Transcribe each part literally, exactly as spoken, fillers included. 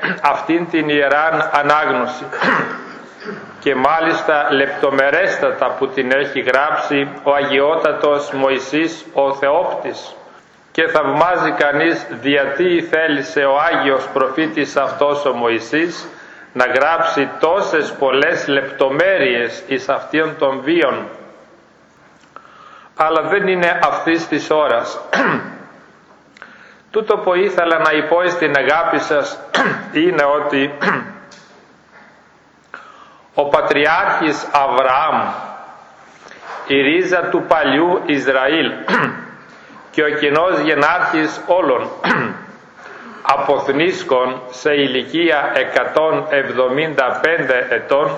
αυτήν την ιεράν ανάγνωση και μάλιστα λεπτομερέστατα που την έχει γράψει ο αγιότατος Μωυσής ο Θεόπτης, και θαυμάζει κανείς γιατί θέλησε ο Άγιος προφήτης αυτός ο Μωυσής να γράψει τόσες πολλές λεπτομέρειες εις αυτήν των βίων. Αλλά δεν είναι αυτής της ώρας. Τούτο που ήθελα να υπώ στην αγάπη σας είναι ότι ο Πατριάρχης Αβραάμ, η ρίζα του παλιού Ισραήλ και ο κοινός γενάρχης όλων, αποθνίσκων σε ηλικία εκατόν εβδομήντα πέντε ετών,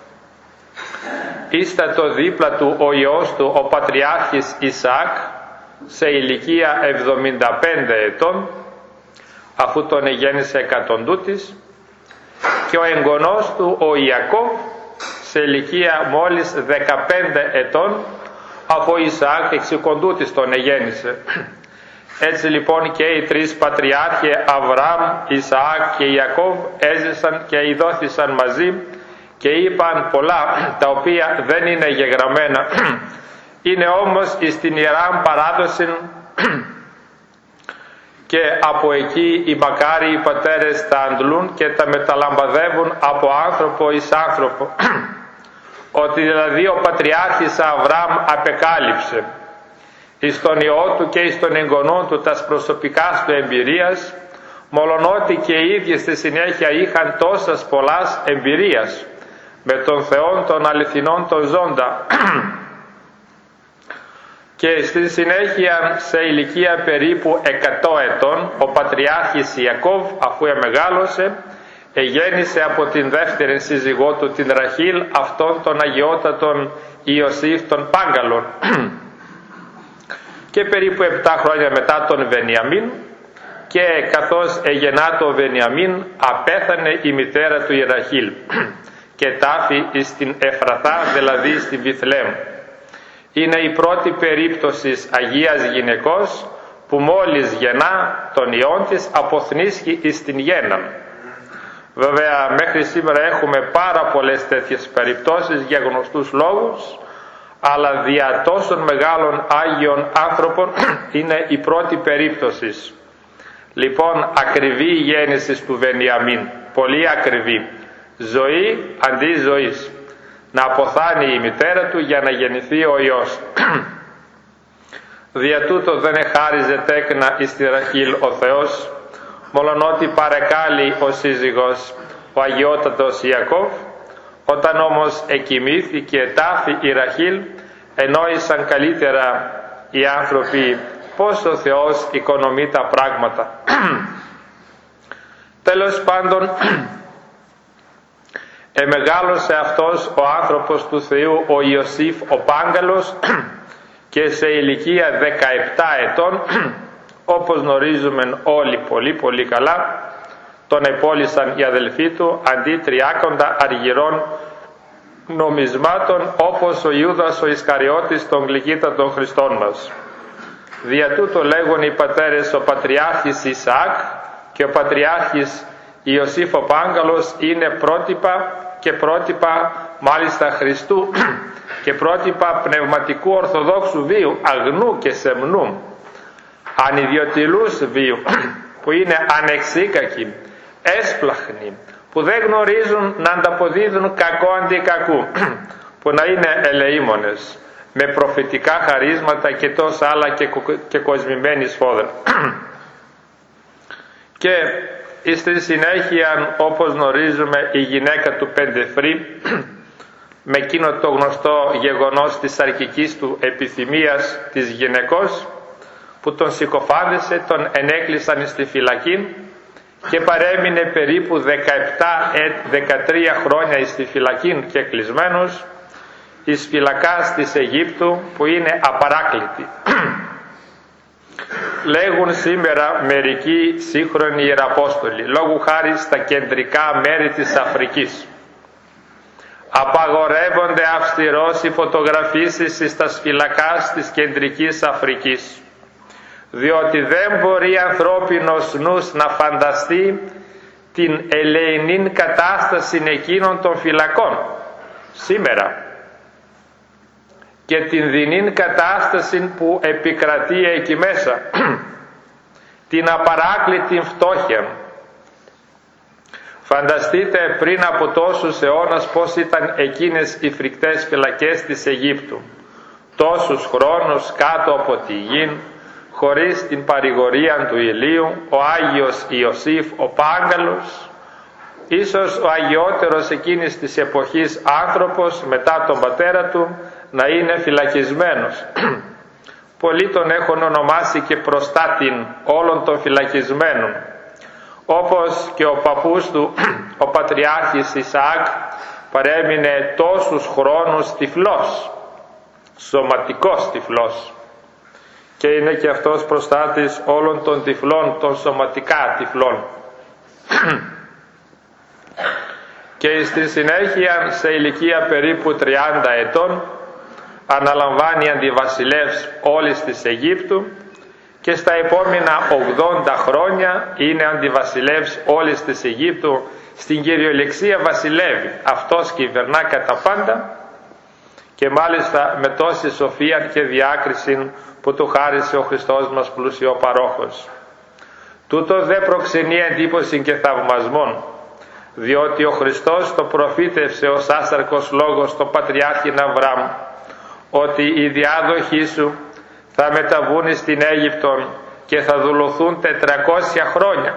ίστατο δίπλα του ο Υιός του ο Πατριάρχης Ισαάκ σε ηλικία εβδομήντα πέντε ετών, αφού τον εγέννησε εκατοντούτης, και ο εγγονός του ο Ιακώβ σε ηλικία μόλις δεκαπέντε ετών, αφού ο Ισαάκ εξηκοντούτης τον εγέννησε. Έτσι λοιπόν και οι τρεις πατριάρχοι Αβραάμ, Ισαάκ και Ιακώβ έζησαν και ειδώθησαν μαζί και είπαν πολλά τα οποία δεν είναι γεγραμμένα. Είναι όμως στην Ιεράν παράδοση και από εκεί οι μακάριοι πατέρες τα αντλούν και τα μεταλαμπαδεύουν από άνθρωπο εις άνθρωπο. Ότι δηλαδή ο Πατριάρχης Αβραάμ απεκάλυψε εις τον Υιό του και εις τον εγγονό του τας προσωπικάς του εμπειρίας, μολονότι και οι ίδιοι στη συνέχεια είχαν τόσας πολλάς εμπειρίας με τον Θεόν των αληθινών των ζώντα. Και στη συνέχεια σε ηλικία περίπου εκατό ετών ο Πατριάρχης Ιακώβ, αφού εμεγάλωσε, εγέννησε από την δεύτερη σύζυγό του την Ραχήλ αυτόν τον αγιότατον Ιωσήφ τον Πάγκαλον. Και περίπου επτά χρόνια μετά τον Βενιαμίν, και καθώς εγεννά το Βενιαμίν απέθανε η μητέρα του η Ραχήλ και τάφη στην Εφραθά, δηλαδή στην Βιθλέμ. Είναι η πρώτη περίπτωση αγίας γυναικός που μόλις γεννά τον ιόν της αποθνίσκει εις την γένναν. Βέβαια μέχρι σήμερα έχουμε πάρα πολλές τέτοιες περιπτώσεις για γνωστούς λόγους, αλλά δια τόσων μεγάλων Άγιων άνθρωπων είναι η πρώτη περίπτωση. Λοιπόν, ακριβή η γέννηση του Βενιαμίν, πολύ ακριβή. Ζωή αντί ζωής. Να αποθάνει η μητέρα του για να γεννηθεί ο Υιός. Δια τούτο δεν εχάριζε τέκνα εις τη Ραχήλ ο Θεός, μολονότι παρεκάλει ο σύζυγος ο αγιότατος Ιακώβ. Όταν όμως εκοιμήθηκε τάφη η Ραχήλ, ενόησαν καλύτερα οι άνθρωποι πως ο Θεός οικονομεί τα πράγματα. Τέλος πάντων, εμεγάλωσε αυτός ο άνθρωπος του Θεού ο Ιωσήφ ο Πάγκαλος και σε ηλικία δεκαεπτά ετών, όπως γνωρίζουμε όλοι πολύ πολύ καλά, τον επόλυσαν οι αδελφοί του αντί τριάκοντα αργυρών νομισμάτων, όπως ο Ιούδας ο Ισκαριώτης των γλυκύτατων Χριστών μας. Δια τούτο λέγουν οι πατέρες ο Πατριάρχης Ισαάκ και ο Πατριάρχης Ιωσήφ ο Πάγκαλος είναι πρότυπα και πρότυπα μάλιστα Χριστού και πρότυπα πνευματικού ορθοδόξου βίου, αγνού και σεμνού, ανιδιοτιλούς βίου, που είναι ανεξίκακοι, έσπλαχνοι, που δεν γνωρίζουν να ανταποδίδουν κακό αντί κακού, που να είναι ελεήμονες, με προφητικά χαρίσματα και τόσα άλλα και, και κοσμημένη σφόδρα. Και στη συνέχεια, όπως γνωρίζουμε, η γυναίκα του Πεντεφρή, με εκείνο το γνωστό γεγονός της αρκικής του επιθυμίας της γυναικός, που τον συκοφάντησε, τον ενέκλεισαν στη φυλακή και παρέμεινε περίπου δεκαεπτά δεκατρία χρόνια στη φυλακή και κλεισμένος εις φυλακάς της Αιγύπτου, που είναι απαράκλητη. Λέγουν σήμερα μερικοί σύγχρονοι ιεραπόστολοι, λόγου χάρη στα κεντρικά μέρη της Αφρικής, απαγορεύονται αυστηρώς οι φωτογραφίσεις στα φυλακάς της κεντρικής Αφρικής, διότι δεν μπορεί ανθρώπινος νους να φανταστεί την ελεηνήν κατάσταση εκείνων των φυλακών σήμερα και την δεινήν κατάσταση που επικρατεί εκεί μέσα, την απαράκλητη φτώχεια. Φανταστείτε πριν από τόσους αιώνας πώς ήταν εκείνες οι φρικτές φυλακές της Αιγύπτου, τόσους χρόνους κάτω από τη γη, χωρίς την παρηγορία του ηλίου, ο Άγιος Ιωσήφ ο Πάγκαλος, ίσως ο αγιότερος εκείνης της εποχής άνθρωπος μετά τον πατέρα του, να είναι φυλακισμένος. Πολλοί τον έχουν ονομάσει και προστάτην όλων των φυλακισμένων, όπως και ο παππούς του, ο Πατριάρχης Ισαάκ, παρέμεινε τόσους χρόνους τυφλός, σωματικός τυφλός, και είναι και αυτός προστάτης όλων των τυφλών, των σωματικά τυφλών. Και στη συνέχεια, σε ηλικία περίπου τριάντα ετών, αναλαμβάνει αντιβασιλεύς όλης της Αιγύπτου και στα επόμενα ογδόντα χρόνια είναι αντιβασιλεύς όλης της Αιγύπτου. Στην κυριολεξία βασιλεύει, αυτός κυβερνά κατά πάντα, και μάλιστα με τόση σοφία και διάκριση που του χάρισε ο Χριστός μας πλούσιο παρόχος. Τούτο δε προξενεί εντύπωση και θαυμασμόν, διότι ο Χριστός το προφήτευσε ως άσαρκος λόγος στο Πατριάρχη Αβραάμ, ότι οι διάδοχοί σου θα μεταβούν στην Αίγυπτον και θα δουλωθούν τετρακόσια χρόνια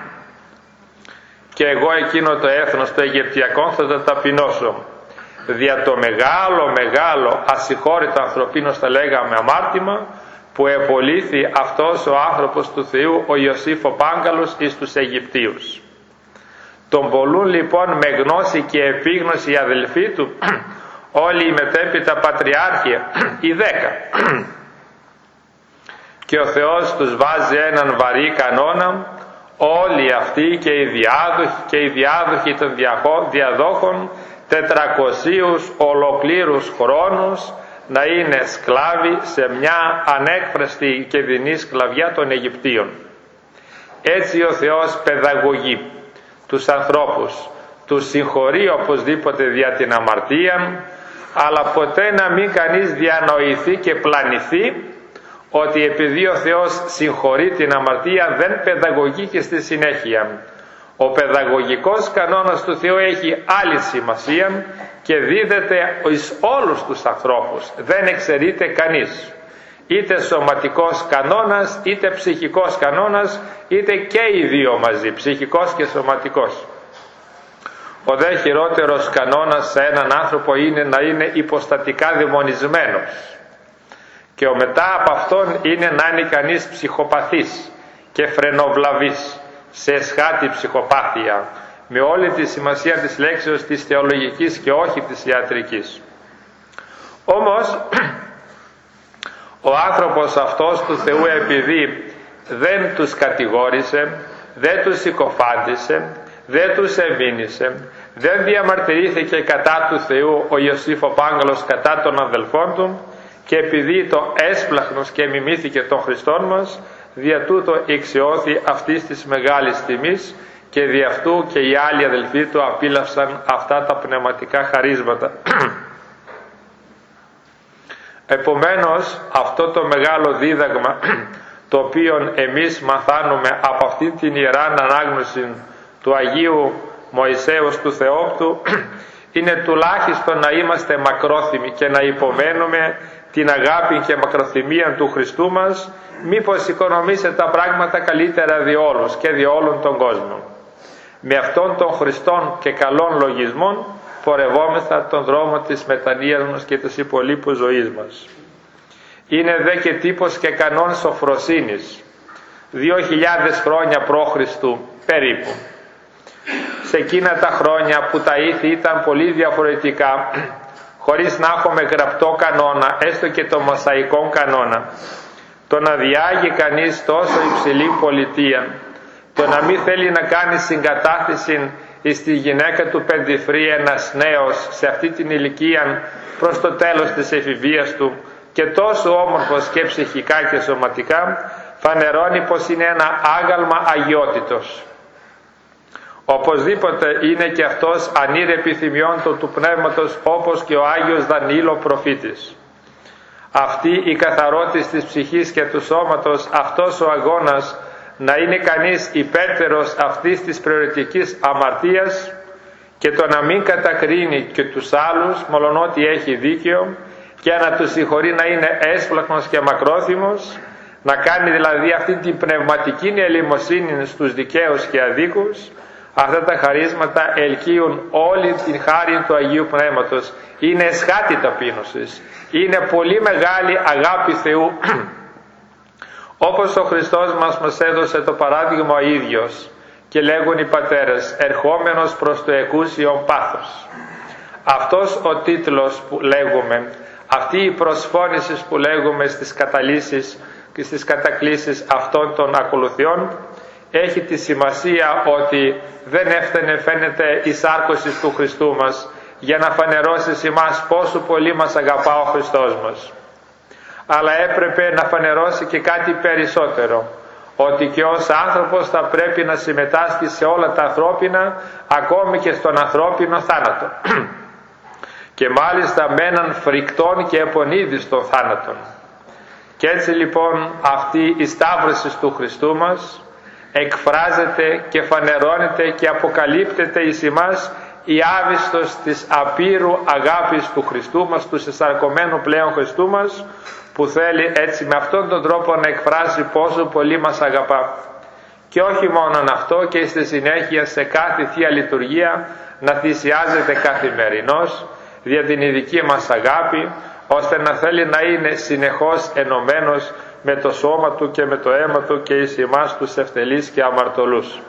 και εγώ εκείνο το έθνος το Αιγυπτιακό θα τα ταπεινώσω. Δια το μεγάλο μεγάλο ασυγχώρητο ανθρωπίνος θα λέγαμε αμάρτημα που επολύθη αυτός ο άνθρωπος του Θεού, ο Ιωσήφ ο Πάγκαλος, εις τους Αιγυπτίους. Τον πολλούν λοιπόν με γνώση και επίγνωση οι αδελφοί του, όλοι οι μετέπειτα πατριάρχοι, οι δέκα. Και ο Θεός τους βάζει έναν βαρύ κανόνα, όλοι αυτοί και οι διάδοχοι και οι διάδοχοι των διαδόχων τετρακοσίους ολοκλήρους χρόνους να είναι σκλάβοι σε μια ανέκφραστη και δεινή σκλαβιά των Αιγυπτίων. Έτσι ο Θεός παιδαγωγεί τους ανθρώπους, τους συγχωρεί οπωσδήποτε δια την αμαρτία, αλλά ποτέ να μην κανείς διανοηθεί και πλανηθεί ότι επειδή ο Θεός συγχωρεί την αμαρτία δεν παιδαγωγεί και στη συνέχεια. Ο παιδαγωγικός κανόνας του Θεού έχει άλλη σημασία και δίδεται εις όλους τους ανθρώπους, δεν εξαιρείται κανείς, είτε σωματικός κανόνας είτε ψυχικός κανόνας, είτε και οι δύο μαζί, ψυχικός και σωματικός. Ο δε χειρότερος κανόνας σε έναν άνθρωπο είναι να είναι υποστατικά δαιμονισμένος, και ο μετά από αυτόν είναι να είναι κανείς ψυχοπαθής και φρενοβλαβής, σε εσχάτη ψυχοπάθεια, με όλη τη σημασία της λέξεως της θεολογικής και όχι της ιατρικής. Όμως ο άνθρωπος αυτός του Θεού, επειδή δεν τους κατηγόρησε, δεν τους συκοφάντησε, δεν τους εμήνυσε, δεν διαμαρτυρήθηκε κατά του Θεού ο Ιωσήφ ο Πάγκαλος κατά των αδελφών του, και επειδή το έσπλαχνος και μιμήθηκε τον Χριστόν μας, δια τούτο ηξιώθη αυτής της μεγάλης τιμής, και δι' αυτού και οι άλλοι αδελφοί του απίλαυσαν αυτά τα πνευματικά χαρίσματα. Επομένως αυτό το μεγάλο δίδαγμα το οποίο εμείς μαθάνουμε από αυτή την ιερά ανάγνωση του Αγίου Μωυσέως του Θεόπτου είναι τουλάχιστον να είμαστε μακρόθυμοι και να υπομένουμε την αγάπη και μακροθυμία του Χριστού μας, μήπως οικονομήσε τα πράγματα καλύτερα δι' όλους και δι' όλων τον κόσμο. Με αυτόν τον Χριστόν και καλών λογισμών πορευόμεθα τον δρόμο της μετανοίας μας και της υπολείπου ζωής μας. Είναι δε και τύπος και κανόν σοφροσύνης, δύο χιλιάδες χρόνια π.Χ. περίπου. Σε εκείνα τα χρόνια που τα ήθη ήταν πολύ διαφορετικά, χωρίς να έχουμε γραπτό κανόνα, έστω και το μοσαϊκό κανόνα, το να διάγει κανείς τόσο υψηλή πολιτεία, το να μην θέλει να κάνει συγκατάθεση στη γυναίκα του πεντυφρή ένας νέος σε αυτή την ηλικία προς το τέλος της εφηβείας του, και τόσο όμορφος και ψυχικά και σωματικά, φανερώνει πως είναι ένα άγαλμα αγιότητος. Οπωσδήποτε είναι και αυτός ανήρ επιθυμιών του Πνεύματος, όπως και ο Άγιος Δανιήλο προφήτης. Αυτή η καθαρότης της ψυχής και του σώματος, αυτός ο αγώνας να είναι κανείς υπέρτερος αυτής της προαιρετικής αμαρτίας και το να μην κατακρίνει και τους άλλους μολονότι έχει δίκαιο και να τους συγχωρεί, να είναι έσπλαχνος και μακρόθυμος, να κάνει δηλαδή αυτή την πνευματική ελεημοσύνη στους δικαίους και αδίκους. Αυτά τα χαρίσματα ελκύουν όλη την χάρη του Αγίου Πνεύματος. Είναι εσχάτη ταπείνωσης, είναι πολύ μεγάλη αγάπη Θεού. Όπως ο Χριστός μας μας έδωσε το παράδειγμα ο ίδιος, και λέγουν οι πατέρες, ερχόμενος προς το εκούσιον πάθος. Αυτός ο τίτλος που λέγουμε, αυτή η προσφώνηση που λέγουμε στις καταλύσεις και στις κατακλήσεις αυτών των ακολουθιών, έχει τη σημασία ότι δεν έφτανε, φαίνεται, η σάρκωση του Χριστού μας για να φανερώσει σε εμάς πόσο πολύ μας αγαπά ο Χριστός μας, αλλά έπρεπε να φανερώσει και κάτι περισσότερο, ότι και ως άνθρωπος θα πρέπει να συμμετάσχει σε όλα τα ανθρώπινα, ακόμη και στον ανθρώπινο θάνατο και μάλιστα με έναν φρικτόν και επονίδιστον θάνατον. Και έτσι λοιπόν αυτή η σταύρωση του Χριστού μας εκφράζεται και φανερώνεται και αποκαλύπτεται εις εμάς η άβιστος της απείρου αγάπης του Χριστού μας, του συσσαρκωμένου πλέον Χριστού μας, που θέλει έτσι με αυτόν τον τρόπο να εκφράσει πόσο πολύ μας αγαπά. Και όχι μόνο αυτό, και στη συνέχεια σε κάθε Θεία Λειτουργία να θυσιάζεται καθημερινώς δια την ειδική μας αγάπη, ώστε να θέλει να είναι συνεχώς ενωμένος με το σώμα του και με το αίμα του και εις εμάς τους ευτελείς και αμαρτωλούς.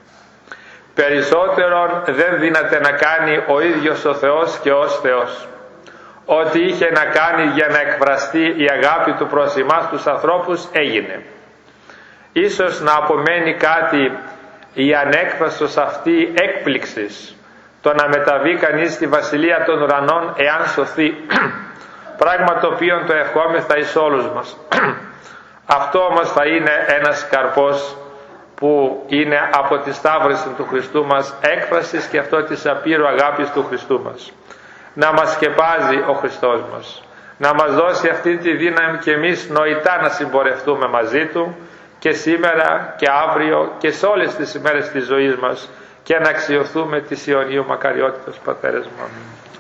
Περισσότερον δεν δύναται να κάνει ο ίδιος ο Θεός και ως Θεός. Ό,τι είχε να κάνει για να εκφραστεί η αγάπη του προς εμάς τους ανθρώπους έγινε. Ίσως να απομένει κάτι η ανέκφραστος αυτή έκπληξης, το να μεταβεί κανείς στη Βασιλεία των Ουρανών εάν σωθεί, πράγμα το οποίο το ευχόμεθα εις όλους μας. Αυτό όμως θα είναι ένας καρπός που είναι από τη σταύρωση του Χριστού μας, έκφρασης και αυτό της απείρου αγάπης του Χριστού μας. Να μας σκεπάζει ο Χριστός μας, να μας δώσει αυτή τη δύναμη και εμείς νοητά να συμπορευτούμε μαζί Του και σήμερα και αύριο και σε όλες τις ημέρες της ζωής μας και να αξιωθούμε της Ιωνίου Μακαριότητας πατέρες μου.